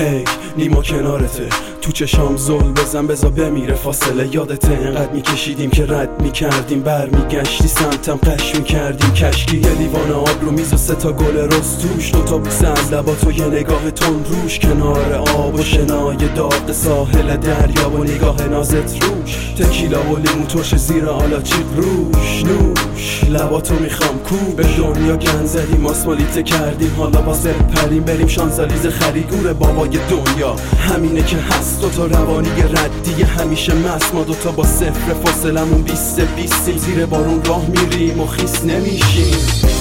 هی نیما کنارته، تو چشام زل بزن بزا بمیره فاصله. یادته انقدر میکشیدیم که رد میکردیم، بر میگشتی سمتم قش میکردیم کشکی. یه لیوان آب رو میز و 3 تا گل رز توش، 2 تا بوسه از لبات و یه نگاه تون روش. کنار آب و شنای داغ ساحل دریا و نگاه نازت روش. تکیلا و لیمو ترش زیر آلاچیق روش. نوش لباتو میخوام کو، به دنیا گند زدیم ماسمالیته کردیم، حالا واسه پریم بریم شانزالیز خریگور بابای دنیا. همینه که هست، 2 تا روانی ردی همیشه مست، ما 2 تا با 0 فاصلمون 20 زیر بارون راه میریم و خیس نمیشیم.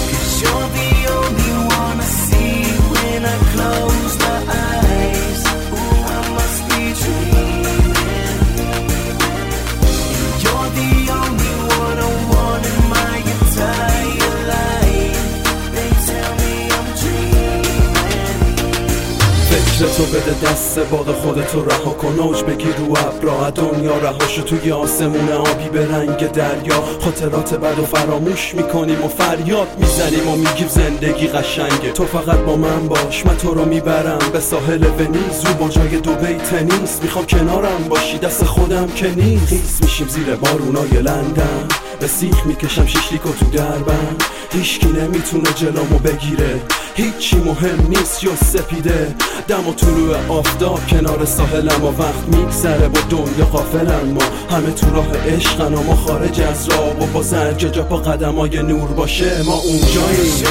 تو بده دست باد خودتو رها کن، اوج بگیر رو ابرا، دنیا رهاشو توی آسمون آبی به رنگ دریا. خاطرات بد و فراموش میکنیم و فریاد میزنیم و میگیم زندگی قشنگه. تو فقط با من باش، من تو رو میبرم به ساحل ونیز، رو برجای دبی تنیس. میخوام کنارم باشی، دست خودم که نیست. خیس میشیم زیر بارونای لندن، به سیخ میکشم شیشلیکو تو دربم. هیچکی نمیتونه جلومو بگیره، هیچی مهم نیست یا سپیده. دم و طلوع آفتاب کنار ساحلم و وقت میگذره با دنیا غافلن. ما همه تو راه عشقن و ما خارج از راه، و با زرججا با قدمای نور باشه ما اونجاییم.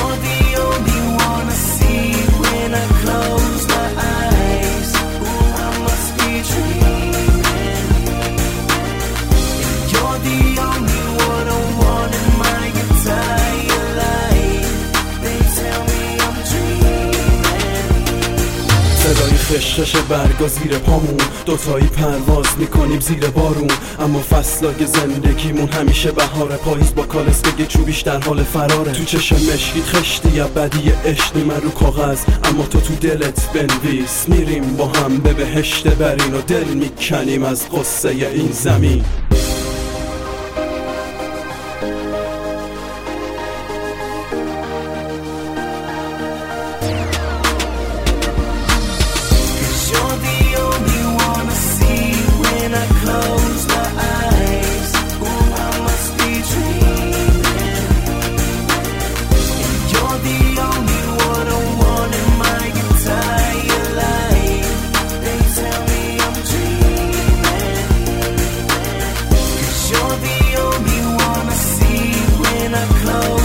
صدای خشخش برگا زیر پامون، 2 تایی پرواز میکنیم زیر بارون. اما فصلای زندگیمون همیشه بهار، پاییز با کالسکه چوبیش در حال فراره. تو چشم مشکیت خشتی ابدی عشق من رو کاغذ، اما تو دلت بنویس. میریم با هم به بهشت برین و دل میکنیم از قصه این زمین. You're the only one I see when I close